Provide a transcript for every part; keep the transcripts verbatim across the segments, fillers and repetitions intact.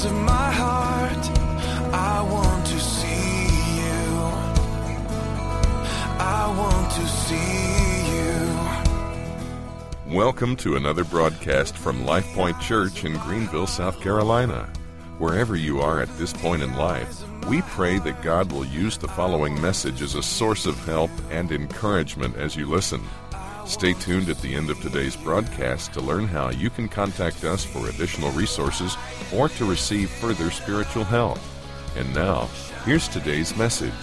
eyes of my heart, I want to see you. I want to see you. Welcome to another broadcast from Life Point Church in Greenville, South Carolina. Wherever you are at this point in life, we pray that God will use the following message as a source of help and encouragement as you listen. Stay tuned at the end of today's broadcast to learn how you can contact us for additional resources or to receive further spiritual help. And now, here's today's message.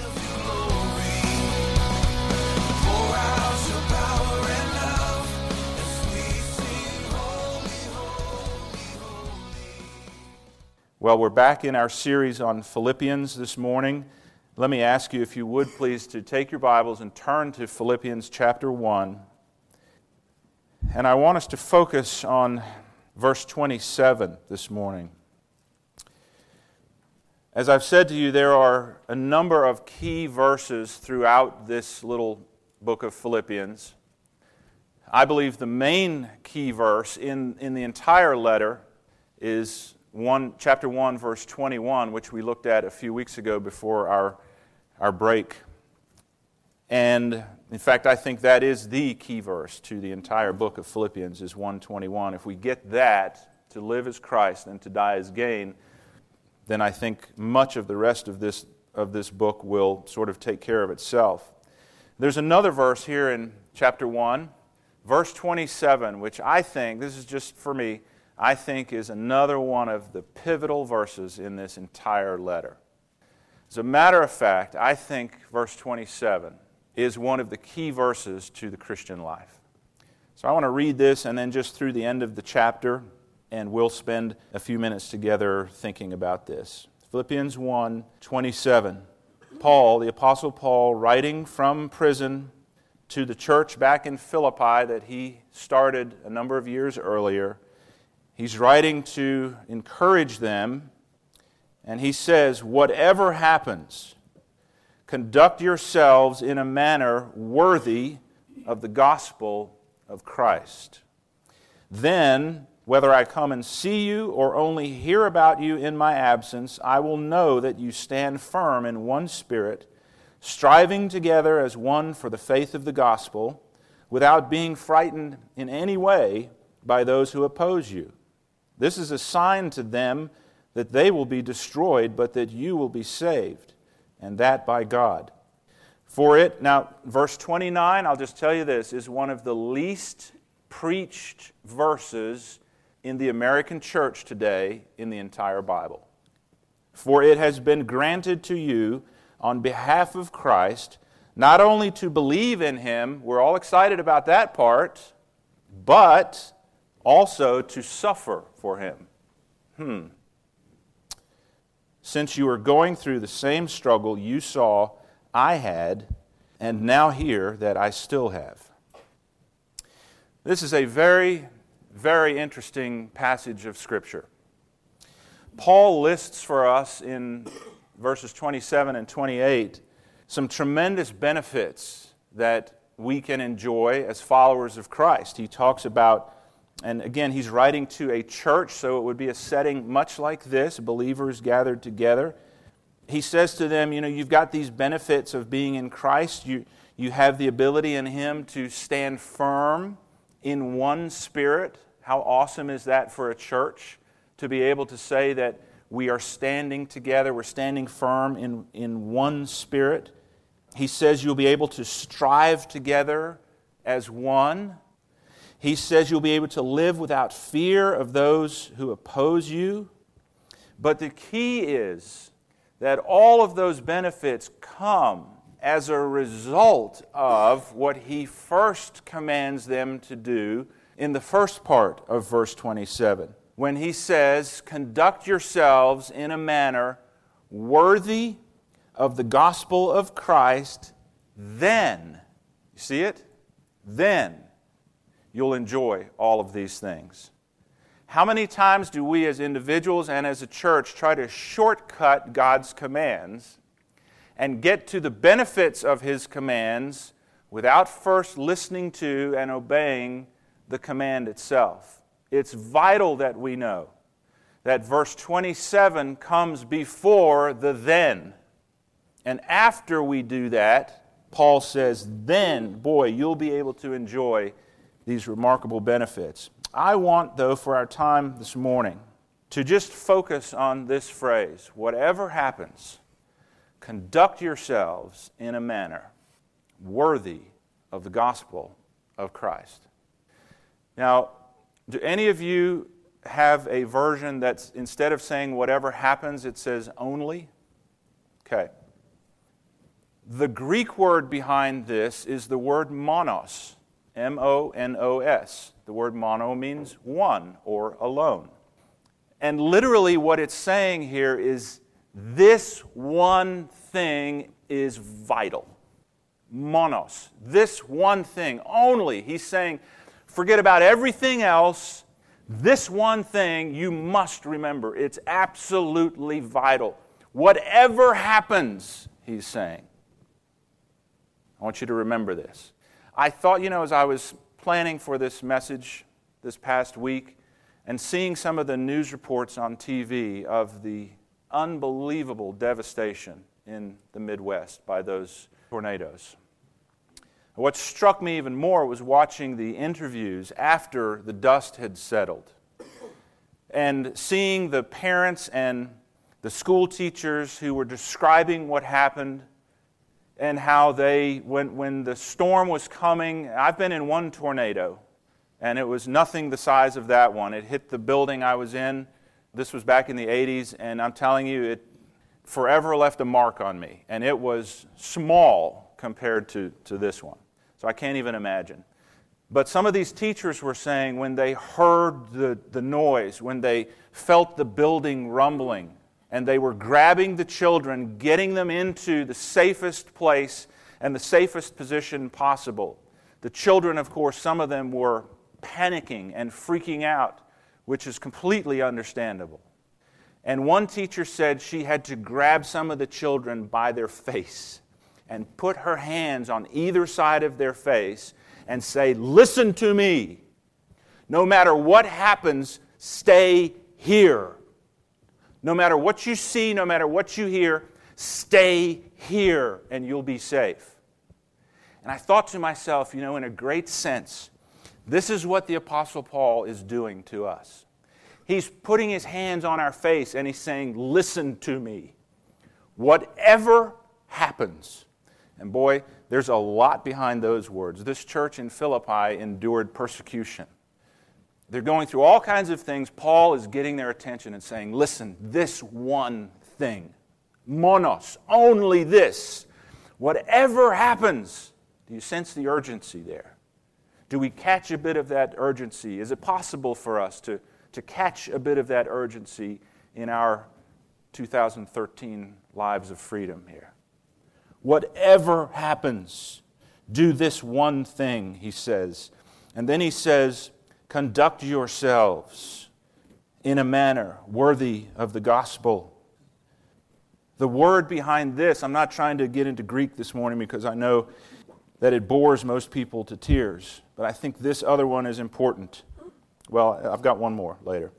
Well, we're back in our series on Philippians this morning. Let me ask you, if you would please, to take your Bibles and turn to Philippians chapter one. And I want us to focus on verse twenty-seven this morning. As I've said to you, there are a number of key verses throughout this little book of Philippians. I believe the main key verse in, in the entire letter is One, chapter one, verse twenty-one, which we looked at a few weeks ago before our, our break. And, in fact, I think that is the key verse to the entire book of Philippians, is one twenty-one. If we get that, to live as Christ and to die as gain, then I think much of the rest of this, of this book will sort of take care of itself. There's another verse here in chapter one, verse twenty-seven, which I think, this is just for me, I think is another one of the pivotal verses in this entire letter. As a matter of fact, I think verse twenty-seven is one of the key verses to the Christian life. So I want to read this and then just through the end of the chapter, and we'll spend a few minutes together thinking about this. Philippians one twenty-seven. Paul, the Apostle Paul, writing from prison to the church back in Philippi that he started a number of years earlier. He's writing to encourage them, and he says, "Whatever happens, conduct yourselves in a manner worthy of the gospel of Christ. Then, whether I come and see you or only hear about you in my absence, I will know that you stand firm in one spirit, striving together as one for the faith of the gospel, without being frightened in any way by those who oppose you. This is a sign to them that they will be destroyed, but that you will be saved, and that by God. For it," now verse twenty-nine, I'll just tell you this, is one of the least preached verses in the American church today in the entire Bible. "For it has been granted to you on behalf of Christ, not only to believe in Him," we're all excited about that part, "but also to suffer for Him. Hmm. Since you are going through the same struggle you saw I had, and now hear that I still have." This is a very, very interesting passage of Scripture. Paul lists for us in verses twenty-seven and twenty-eight some tremendous benefits that we can enjoy as followers of Christ. He talks about, and again, he's writing to a church, so it would be a setting much like this, believers gathered together. He says to them, you know, you've got these benefits of being in Christ. You, you have the ability in Him to stand firm in one spirit. How awesome is that for a church, to be able to say that we are standing together, we're standing firm in, in one spirit. He says you'll be able to strive together as one. He says you'll be able to live without fear of those who oppose you. But the key is that all of those benefits come as a result of what he first commands them to do in the first part of verse twenty-seven, when he says, "Conduct yourselves in a manner worthy of the gospel of Christ, then," you see it? "Then you'll enjoy all of these things." How many times do we as individuals and as a church try to shortcut God's commands and get to the benefits of His commands without first listening to and obeying the command itself? It's vital that we know that verse twenty-seven comes before the then. And after we do that, Paul says, then, boy, you'll be able to enjoy these remarkable benefits. I want, though, for our time this morning, to just focus on this phrase, whatever happens, conduct yourselves in a manner worthy of the gospel of Christ. Now, do any of you have a version that's, instead of saying whatever happens, it says only? Okay. The Greek word behind this is the word monos, M O N O S. The word mono means one or alone. And literally what it's saying here is this one thing is vital. Monos. This one thing only. He's saying, forget about everything else. This one thing you must remember. It's absolutely vital. Whatever happens, he's saying. I want you to remember this. I thought, you know, as I was planning for this message this past week and seeing some of the news reports on T V of the unbelievable devastation in the Midwest by those tornadoes. What struck me even more was watching the interviews after the dust had settled and seeing the parents and the school teachers who were describing what happened and how they, when, when the storm was coming, I've been in one tornado, and it was nothing the size of that one. It hit the building I was in. This was back in the eighties, and I'm telling you, it forever left a mark on me. And it was small compared to, to this one. So I can't even imagine. But some of these teachers were saying when they heard the, the noise, when they felt the building rumbling, and they were grabbing the children, getting them into the safest place and the safest position possible. The children, of course, some of them were panicking and freaking out, which is completely understandable. And one teacher said she had to grab some of the children by their face and put her hands on either side of their face and say, listen to me. No matter what happens, stay here. No matter what you see, no matter what you hear, stay here and you'll be safe. And I thought to myself, you know, in a great sense, this is what the Apostle Paul is doing to us. He's putting his hands on our face and he's saying, listen to me. Whatever happens. And boy, there's a lot behind those words. This church in Philippi endured persecution. They're going through all kinds of things. Paul is getting their attention and saying, listen, this one thing, monos, only this. Whatever happens, do you sense the urgency there? Do we catch a bit of that urgency? Is it possible for us to, to catch a bit of that urgency in our two thousand thirteen lives of freedom here? Whatever happens, do this one thing, he says. And then he says, conduct yourselves in a manner worthy of the gospel. The word behind this, I'm not trying to get into Greek this morning because I know that it bores most people to tears, but I think this other one is important. Well, I've got one more later.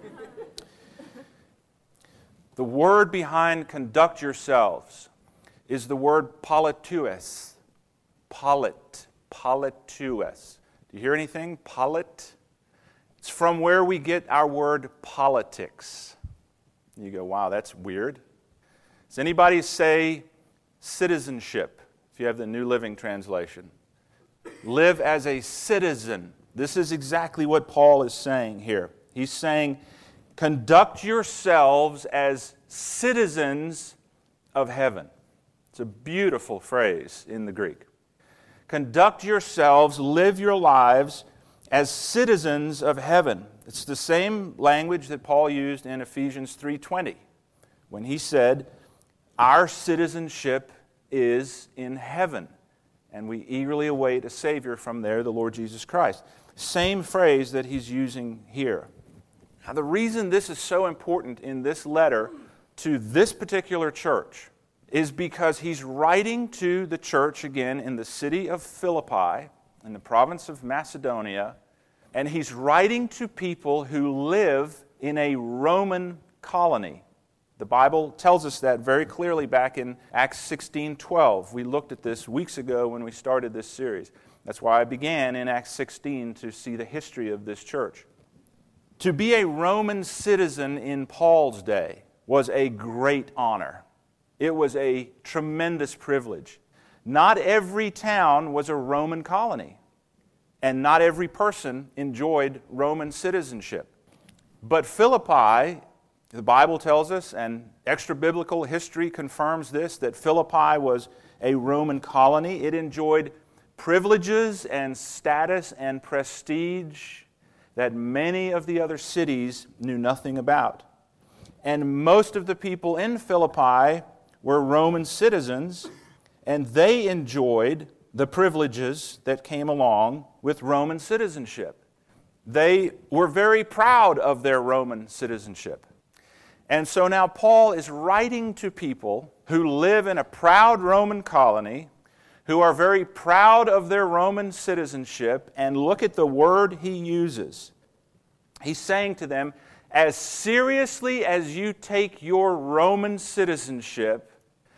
The word behind conduct yourselves is the word politues. Polit. Politues. Do you hear anything? Polit. It's from where we get our word politics. You go, wow, that's weird. Does anybody say citizenship, if you have the New Living Translation? Live as a citizen. This is exactly what Paul is saying here. He's saying, conduct yourselves as citizens of heaven. It's a beautiful phrase in the Greek. Conduct yourselves, live your lives as citizens of heaven. It's the same language that Paul used in Ephesians three twenty when he said, our citizenship is in heaven, and we eagerly await a Savior from there, the Lord Jesus Christ. Same phrase that he's using here. Now, the reason this is so important in this letter to this particular church is because he's writing to the church again in the city of Philippi, in the province of Macedonia, and he's writing to people who live in a Roman colony. The Bible tells us that very clearly back in Acts sixteen twelve. We looked at this weeks ago when we started this series. That's why I began in Acts sixteen to see the history of this church. To be a Roman citizen in Paul's day was a great honor. It was a tremendous privilege. Not every town was a Roman colony, and not every person enjoyed Roman citizenship. But Philippi, the Bible tells us, and extra-biblical history confirms this, that Philippi was a Roman colony. It enjoyed privileges and status and prestige that many of the other cities knew nothing about. And most of the people in Philippi were Roman citizens, and they enjoyed the privileges that came along with Roman citizenship. They were very proud of their Roman citizenship. And so now Paul is writing to people who live in a proud Roman colony, who are very proud of their Roman citizenship, and look at the word he uses. He's saying to them, as seriously as you take your Roman citizenship,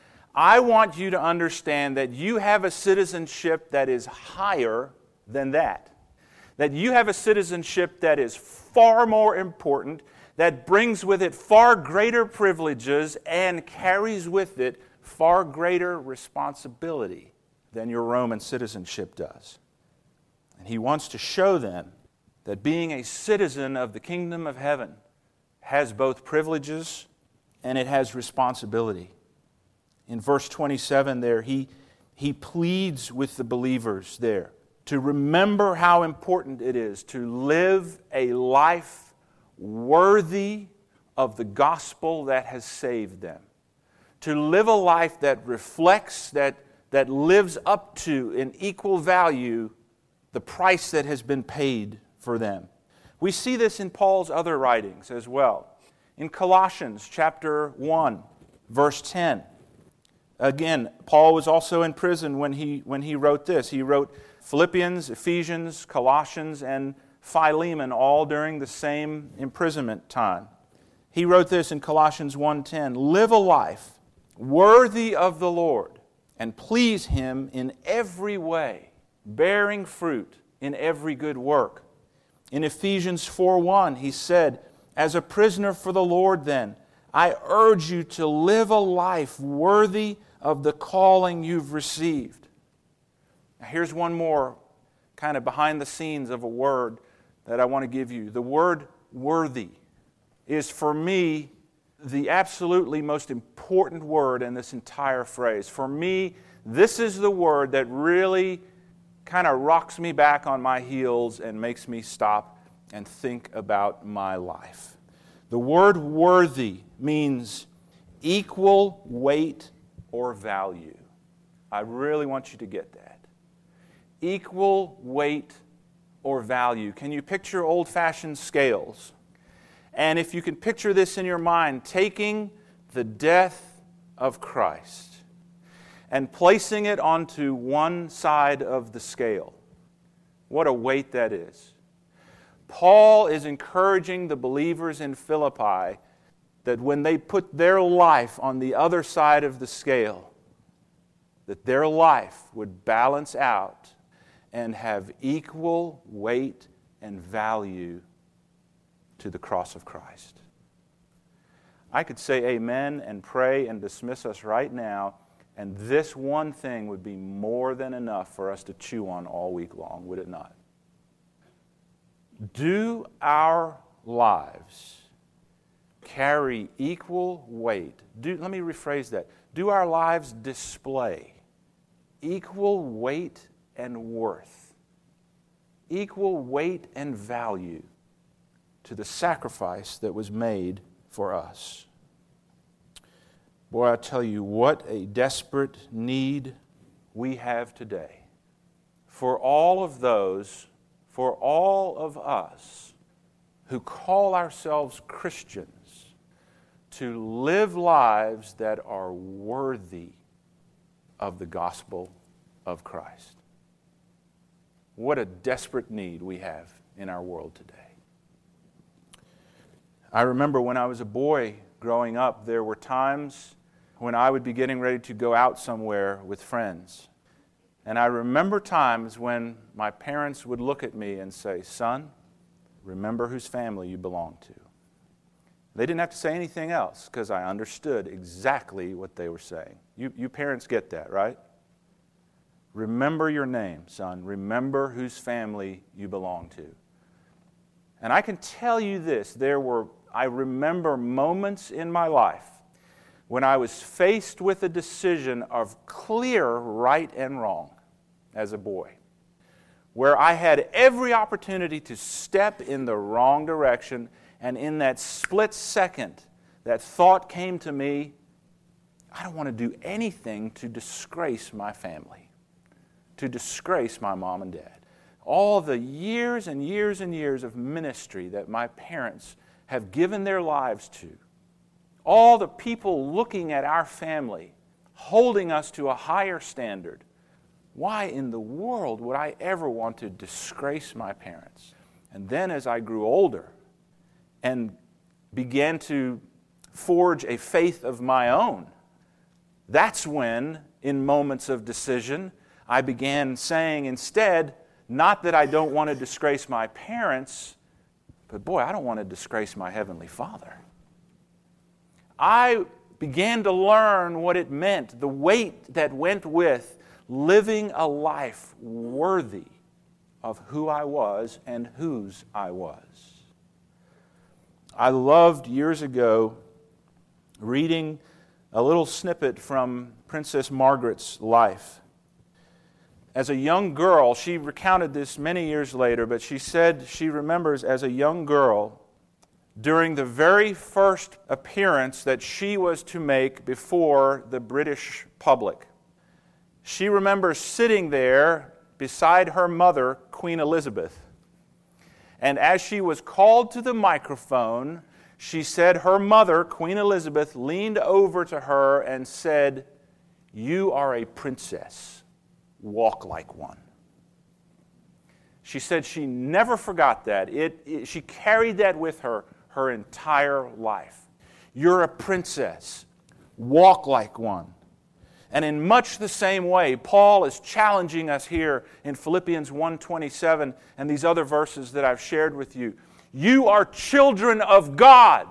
I want you to understand that you have a citizenship that is higher than that. That you have a citizenship that is far more important, that brings with it far greater privileges and carries with it far greater responsibility than your Roman citizenship does. And he wants to show them that being a citizen of the kingdom of heaven has both privileges and it has responsibility. In verse twenty-seven there, he, he pleads with the believers there to remember how important it is to live a life worthy of the gospel that has saved them. To live a life that reflects, that, that lives up to in equal value the price that has been paid for them. We see this in Paul's other writings as well. In Colossians chapter one, verse ten. Again, Paul was also in prison when he, when he wrote this. He wrote Philippians, Ephesians, Colossians, and Philemon all during the same imprisonment time. He wrote this in Colossians one ten, live a life worthy of the Lord and please Him in every way, bearing fruit in every good work. In Ephesians four one, he said, as a prisoner for the Lord then, I urge you to live a life worthy of the calling you've received. Now, here's one more kind of behind the scenes of a word that I want to give you. The word worthy is for me the absolutely most important word in this entire phrase. For me, this is the word that really kind of rocks me back on my heels and makes me stop and think about my life. The word worthy means equal weight or value. I really want you to get that. Equal weight or value. Can you picture old-fashioned scales? And if you can picture this in your mind, taking the death of Christ and placing it onto one side of the scale. What a weight that is. Paul is encouraging the believers in Philippi that when they put their life on the other side of the scale, that their life would balance out and have equal weight and value to the cross of Christ. I could say amen and pray and dismiss us right now, and this one thing would be more than enough for us to chew on all week long, would it not? Do our lives carry equal weight? Do, let me rephrase that. Do our lives display equal weight and worth, equal weight and value to the sacrifice that was made for us? Boy, I tell you, what a desperate need we have today for all of those, for all of us who call ourselves Christians, to live lives that are worthy of the gospel of Christ. What a desperate need we have in our world today. I remember when I was a boy growing up, there were times when I would be getting ready to go out somewhere with friends. And I remember times when my parents would look at me and say, "Son, remember whose family you belong to." They didn't have to say anything else because I understood exactly what they were saying. You, you parents get that, right? Remember your name, son. Remember whose family you belong to. And I can tell you this, there were, I remember moments in my life when I was faced with a decision of clear right and wrong as a boy, where I had every opportunity to step in the wrong direction, and in that split second, that thought came to me, I don't want to do anything to disgrace my family, to disgrace my mom and dad. All the years and years and years of ministry that my parents have given their lives to, all the people looking at our family, holding us to a higher standard, why in the world would I ever want to disgrace my parents? And then as I grew older and began to forge a faith of my own, that's when, in moments of decision, I began saying instead, not that I don't want to disgrace my parents, but boy, I don't want to disgrace my Heavenly Father. I began to learn what it meant, the weight that went with living a life worthy of who I was and whose I was. I loved years ago reading a little snippet from Princess Margaret's life. As a young girl, she recounted this many years later, but she said she remembers as a young girl, during the very first appearance that she was to make before the British public, she remembers sitting there beside her mother, Queen Elizabeth. And as she was called to the microphone, she said her mother, Queen Elizabeth, leaned over to her and said, "You are a princess. Walk like one." She said she never forgot that. It, it, she carried that with her her entire life. You're a princess. Walk like one. And in much the same way, Paul is challenging us here in Philippians one twenty-seven and these other verses that I've shared with you. You are children of God.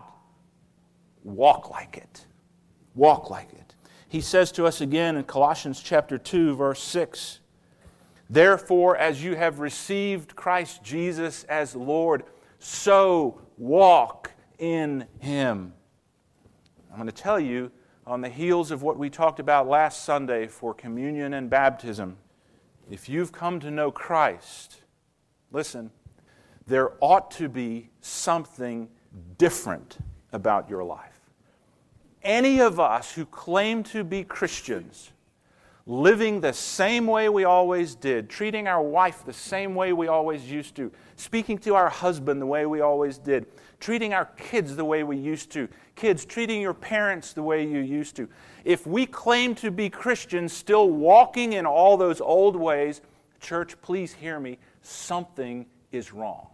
Walk like it. Walk like it. He says to us again in Colossians chapter two, verse six, "Therefore, as you have received Christ Jesus as Lord, so walk in Him." I'm going to tell you, on the heels of what we talked about last Sunday for communion and baptism, if you've come to know Christ, listen, there ought to be something different about your life. Any of us who claim to be Christians, living the same way we always did, treating our wife the same way we always used to, speaking to our husband the way we always did, treating our kids the way we used to, kids treating your parents the way you used to. If we claim to be Christians, still walking in all those old ways, church, please hear me, something is wrong.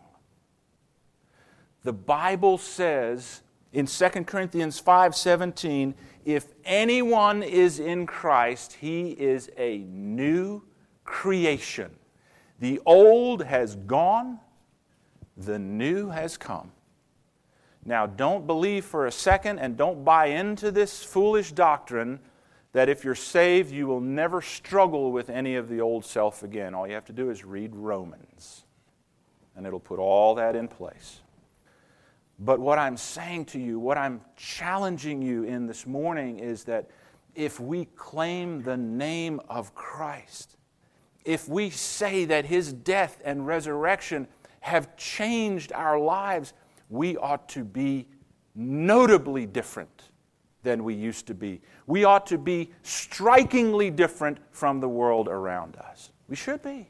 The Bible says in Second Corinthians five seventeen, if anyone is in Christ, he is a new creation. The old has gone, the new has come. Now, don't believe for a second and don't buy into this foolish doctrine that if you're saved, you will never struggle with any of the old self again. All you have to do is read Romans, and it'll put all that in place. But what I'm saying to you, what I'm challenging you in this morning is that if we claim the name of Christ, if we say that His death and resurrection have changed our lives, we ought to be notably different than we used to be. We ought to be strikingly different from the world around us. We should be.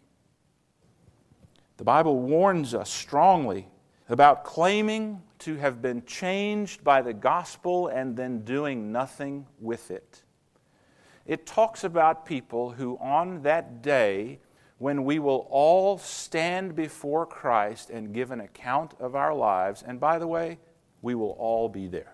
The Bible warns us strongly about claiming to have been changed by the gospel and then doing nothing with it. It talks about people who on that day, when we will all stand before Christ and give an account of our lives, and by the way, we will all be there.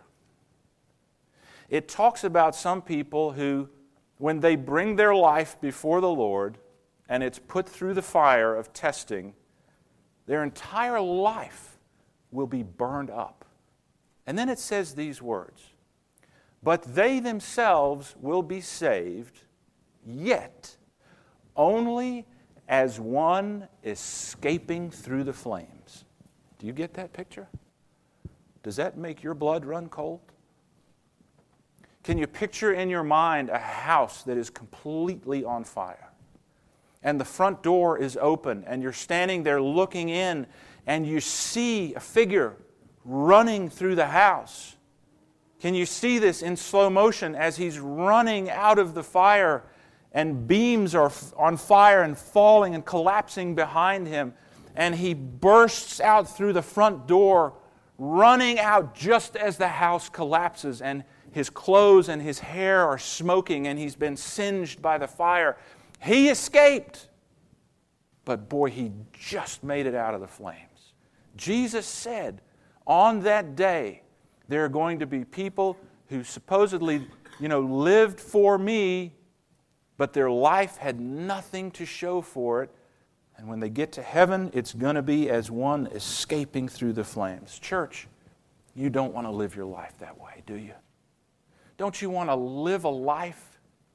It talks about some people who, when they bring their life before the Lord and it's put through the fire of testing, their entire life will be burned up. And then it says these words, "But they themselves will be saved, yet only as one escaping through the flames." Do you get that picture? Does that make your blood run cold? Can you picture in your mind a house that is completely on fire? And the front door is open, and you're standing there looking in, and you see a figure running through the house. Can you see this in slow motion as he's running out of the fire, and beams are on fire and falling and collapsing behind him, and he bursts out through the front door, running out just as the house collapses, and his clothes and his hair are smoking, and he's been singed by the fire. He escaped, but boy, he just made it out of the flames. Jesus said, on that day, there are going to be people who supposedly, you know, lived for me, but their life had nothing to show for it. And when they get to heaven, it's going to be as one escaping through the flames. Church, you don't want to live your life that way, do you? Don't you want to live a life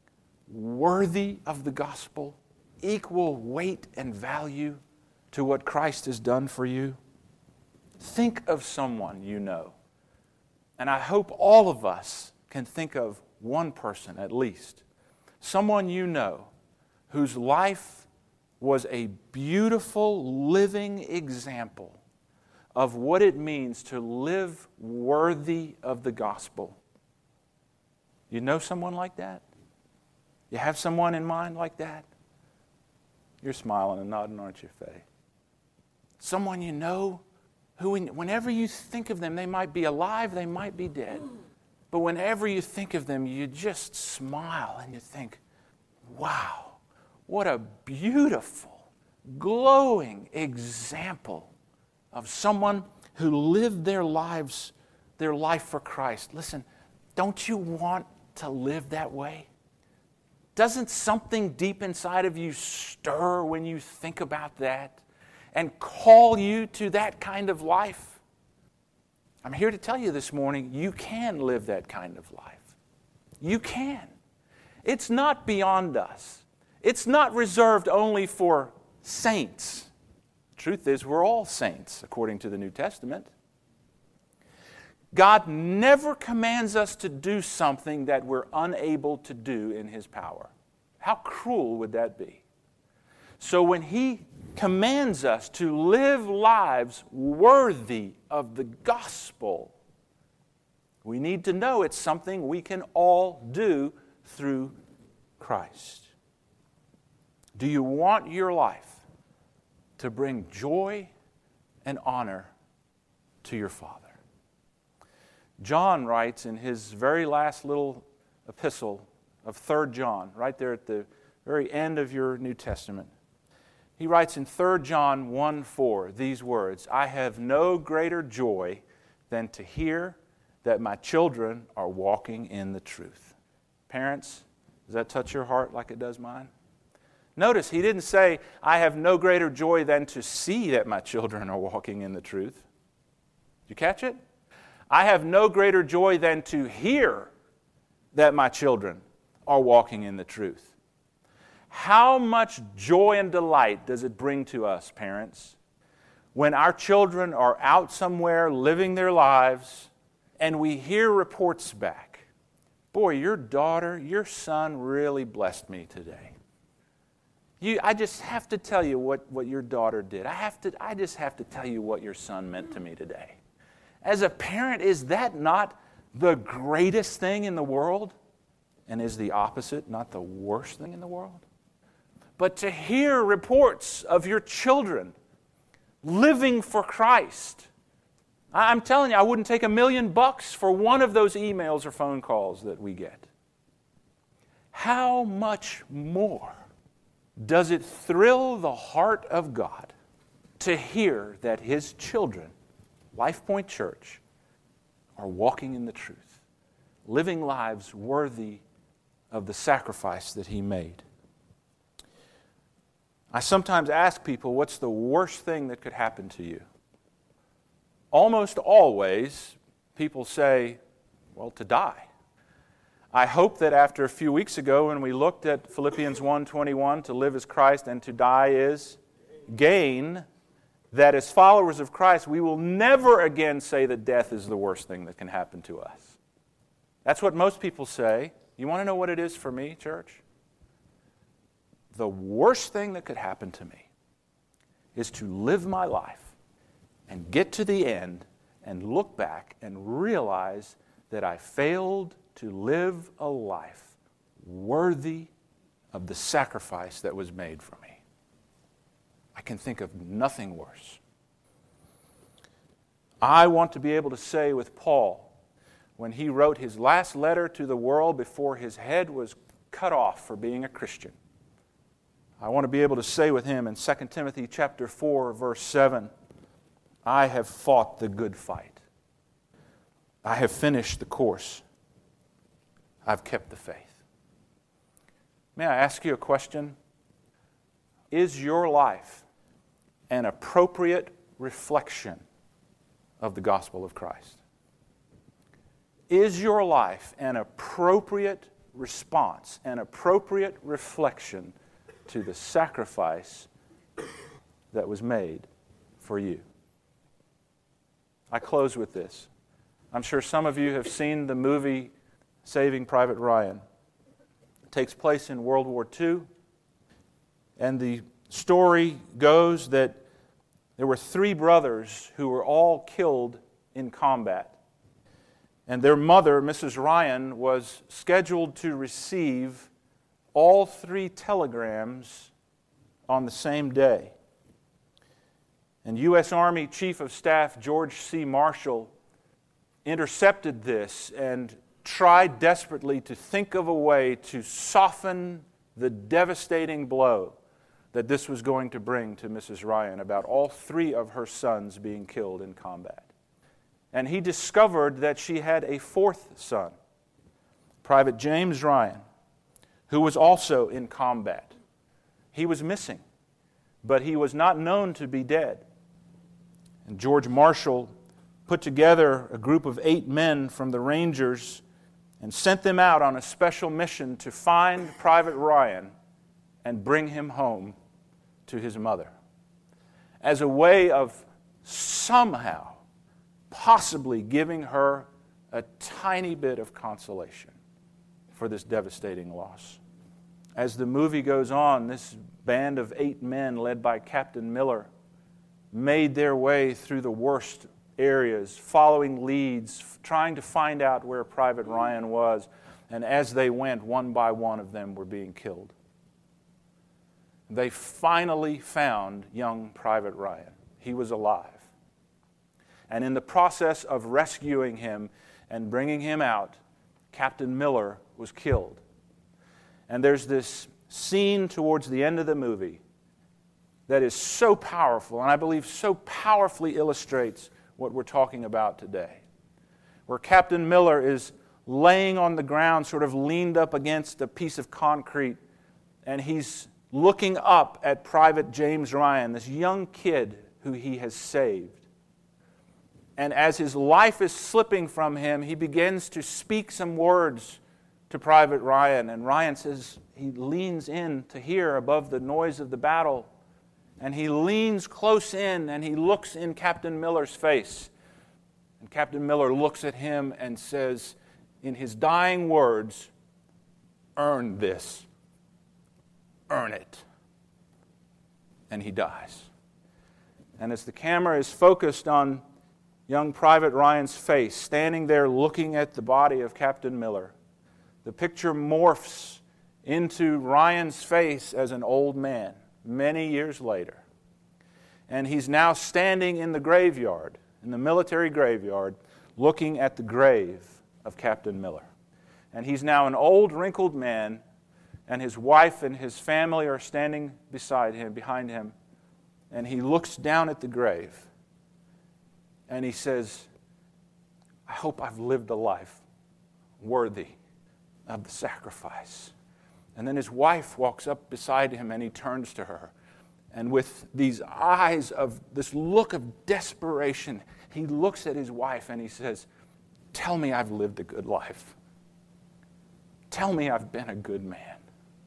worthy of the gospel, equal weight and value to what Christ has done for you? Think of someone you know. And I hope all of us can think of one person at least. Someone you know whose life was a beautiful living example of what it means to live worthy of the gospel. You know someone like that? You have someone in mind like that? You're smiling and nodding, aren't you, Faye? Someone you know who, whenever you think of them, they might be alive, they might be dead. But whenever you think of them, you just smile and you think, wow, what a beautiful, glowing example of someone who lived their lives, their life for Christ. Listen, don't you want to live that way? Doesn't something deep inside of you stir when you think about that and call you to that kind of life? I'm here to tell you this morning, you can live that kind of life. You can. It's not beyond us. It's not reserved only for saints. The truth is, we're all saints, according to the New Testament. God never commands us to do something that we're unable to do in His power. How cruel would that be? So when He commands us to live lives worthy of the gospel, we need to know it's something we can all do through Christ. Do you want your life to bring joy and honor to your Father? John writes in his very last little epistle of Third John, right there at the very end of your New Testament. He writes in Third John one four these words, "I have no greater joy than to hear that my children are walking in the truth." Parents, does that touch your heart like it does mine? Notice he didn't say, "I have no greater joy than to see that my children are walking in the truth." Did you catch it? "I have no greater joy than to hear that my children are walking in the truth." How much joy and delight does it bring to us, parents, when our children are out somewhere living their lives and we hear reports back? Boy, your daughter, your son really blessed me today. You, I just have to tell you what, what your daughter did. I have to. I just have to tell you what your son meant to me today. As a parent, is that not the greatest thing in the world? And is the opposite not the worst thing in the world? But to hear reports of your children living for Christ, I'm telling you, I wouldn't take a million bucks for one of those emails or phone calls that we get. How much more does it thrill the heart of God to hear that His children, Life Point Church, are walking in the truth, living lives worthy of the sacrifice that he made. I sometimes ask people, what's the worst thing that could happen to you? Almost always, people say, well, to die. I hope that after a few weeks ago when we looked at Philippians one twenty-one, to live is Christ and to die is gain, that as followers of Christ, we will never again say that death is the worst thing that can happen to us. That's what most people say. You want to know what it is for me, church? The worst thing that could happen to me is to live my life and get to the end and look back and realize that I failed to live a life worthy of the sacrifice that was made for me. I can think of nothing worse. I want to be able to say with Paul, when he wrote his last letter to the world before his head was cut off for being a Christian, I want to be able to say with him in Second Timothy chapter four, verse seven, I have fought the good fight. I have finished the course. I've kept the faith. May I ask you a question? Is your life an appropriate reflection of the gospel of Christ? Is your life an appropriate response, an appropriate reflection to the sacrifice that was made for you? I close with this. I'm sure some of you have seen the movie Saving Private Ryan. It takes place in World War Two, and the story goes that there were three brothers who were all killed in combat. And their mother, Missus Ryan, was scheduled to receive all three telegrams on the same day. And U S Army Chief of Staff George C. Marshall intercepted this and tried desperately to think of a way to soften the devastating blow that this was going to bring to Missus Ryan about all three of her sons being killed in combat. And he discovered that she had a fourth son, Private James Ryan, who was also in combat. He was missing, but he was not known to be dead. And George Marshall put together a group of eight men from the Rangers and sent them out on a special mission to find Private Ryan and bring him home to his mother, as a way of somehow, possibly giving her a tiny bit of consolation for this devastating loss. As the movie goes on, this band of eight men led by Captain Miller made their way through the worst areas, following leads, trying to find out where Private Ryan was, and as they went, one by one of them were being killed. They finally found young Private Ryan. He was alive. And in the process of rescuing him and bringing him out, Captain Miller was killed. And there's this scene towards the end of the movie that is so powerful, and I believe so powerfully illustrates what we're talking about today, where Captain Miller is laying on the ground, sort of leaned up against a piece of concrete, and he's looking up at Private James Ryan, this young kid who he has saved. And as his life is slipping from him, he begins to speak some words to Private Ryan. And Ryan says, he leans in to hear above the noise of the battle. And he leans close in and he looks in Captain Miller's face. And Captain Miller looks at him and says, in his dying words, "Earn this. Earn it." And he dies. And as the camera is focused on young Private Ryan's face, standing there looking at the body of Captain Miller, the picture morphs into Ryan's face as an old man many years later. And he's now standing in the graveyard, in the military graveyard, looking at the grave of Captain Miller. And he's now an old, wrinkled man, and his wife and his family are standing beside him, behind him. And he looks down at the grave, and he says, I hope I've lived a life worthy of the sacrifice. And then his wife walks up beside him and he turns to her. And with these eyes of this look of desperation, he looks at his wife and he says, tell me I've lived a good life. Tell me I've been a good man.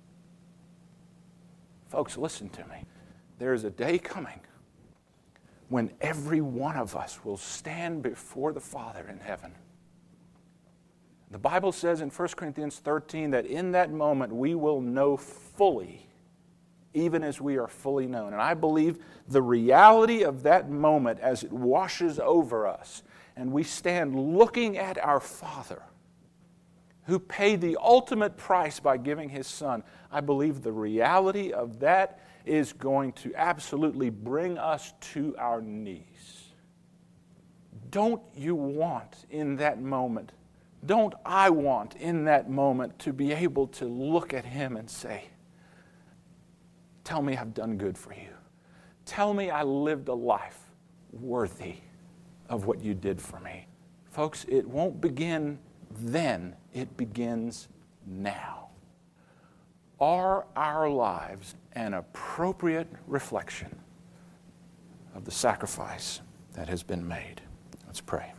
Folks, listen to me. There is a day coming when every one of us will stand before the Father in heaven. The Bible says in First Corinthians thirteen that in that moment we will know fully, even as we are fully known. And I believe the reality of that moment as it washes over us and we stand looking at our Father who paid the ultimate price by giving His Son, I believe the reality of that is going to absolutely bring us to our knees. Don't you want in that moment, don't I want in that moment to be able to look at Him and say, tell me I've done good for you. Tell me I lived a life worthy of what you did for me. Folks, it won't begin then, it begins now. Are our lives an appropriate reflection of the sacrifice that has been made? Let's pray.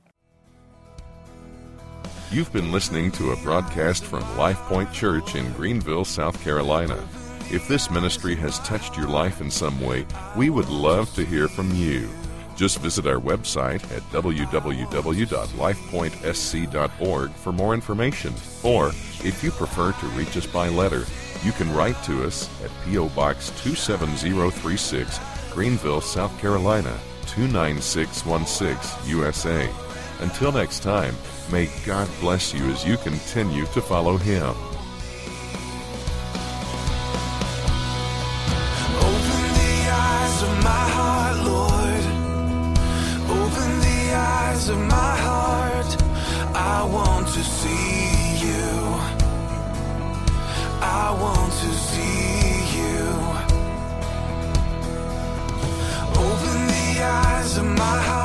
You've been listening to a broadcast from Life Point Church in Greenville, South Carolina. If this ministry has touched your life in some way, we would love to hear from you. Just visit our website at w w w dot life point s c dot org for more information. Or, if you prefer to reach us by letter, you can write to us at P O Box two seven zero three six, Greenville, South Carolina, two nine six one six, U S A. Until next time, may God bless you as you continue to follow Him. Open the eyes of my heart, Lord. Open the eyes of my heart. I want to see you. I want to see you. Open the eyes of my heart.